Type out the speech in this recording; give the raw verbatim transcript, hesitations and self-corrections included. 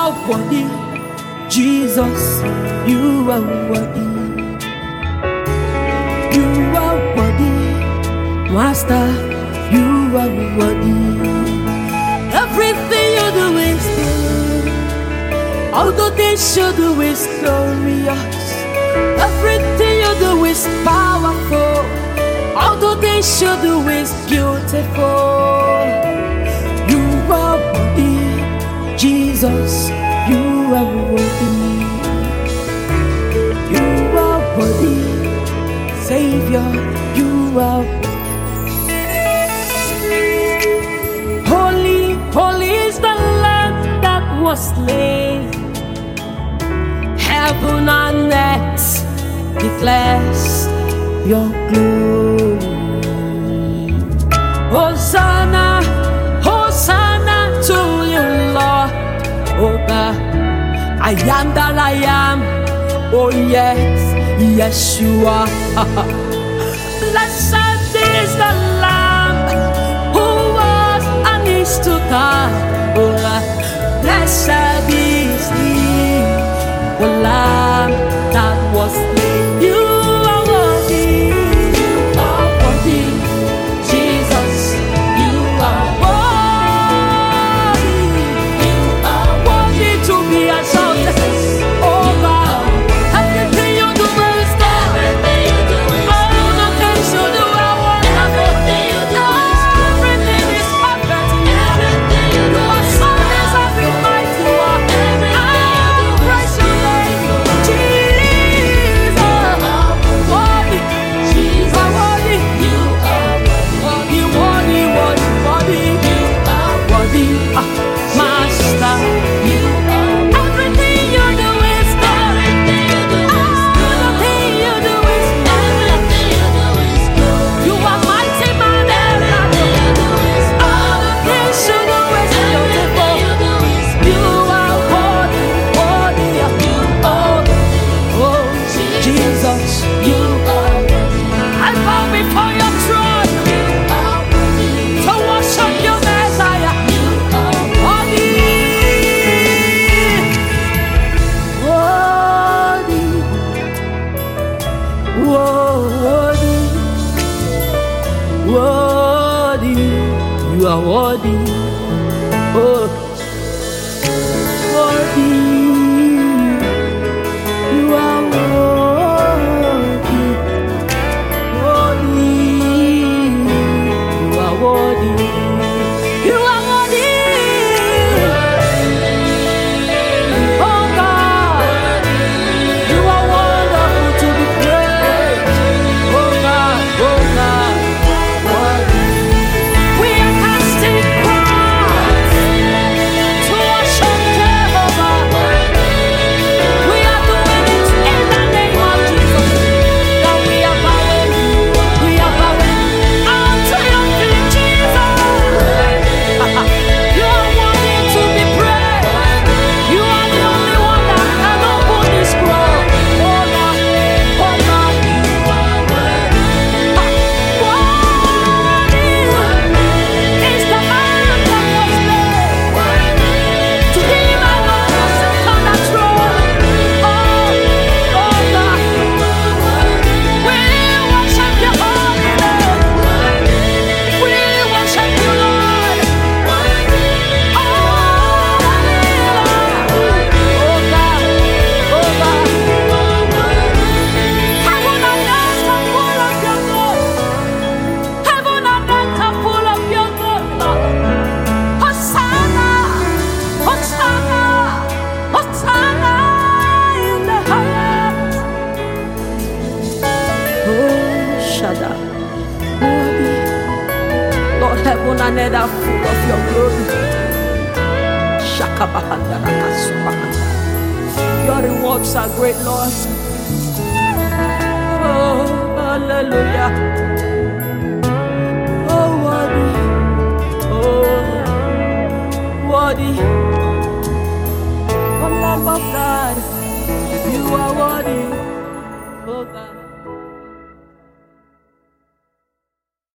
are worthy, Jesus, you are worthy. You are worthy, Master, you are worthy. Everything you do is good, although they should do is glorious. Everything you do is powerful, although they should do is beautiful. You are worthy, Jesus, you are worthy. You are worthy, Savior, you are holy. Holy is the Lamb that was slain. Heaven and earth declares your glory. Hosanna, Hosanna to you, Lord. Oh God, I am that I am. Oh yes, Yeshua. Blessed is the Lamb who was and is to come. Oh God, blessed is He, the Lamb that was slain. You are worthy, you are worthy, Jesus. You are worthy, you are worthy to be exalted. Oh God, everything you do is good. All the things you do are wonderful. Everything is perfect. You are so deserving, mighty one. I praise your name, Jesus. Worthy, you are worthy. Worthy, worthy, worthy, worthy. Worthy, ah, Master. Everything you do is good. Everything you do is good. You are mighty man and all the things you do is beautiful. You are worthy, worthy. Oh, oh, Jesus, you are worthy. I bow before your throne to worship your Messiah. Worthy, worthy, worthy, worthy. You are worthy. Oh, worthy. You are worthy. Worthy. You are worthy. You are worthy. Oh God, you are wonderful to be praised. Oh God, oh God, worthy. We are casting crowns to worship Jehovah. We are doing it in the name of Jesus. That we are bowing, we are bowing unto your feet, Jesus. You are worthy to be praised. You are the only one that can open this scroll. Oh God, oh God, you are worthy. Worthy is the Lamb that was slain to deliver us from the throne. Oh, oh God, we worship your holy name. We worship you, Lord. Oh, heaven and earth are full of your glory. Heaven and earth are full of your glory. Hosanna, Hosanna, Hosanna in the highest. Oh, Shaddai, worthy. Lord, heaven and earth are full of your glory. Shakabahandarakasubahanda. Your rewards are great, Lord. Oh, hallelujah. Oh, worthy. Oh, worthy. Oh, Lamb of God, you are worthy. Oh, God.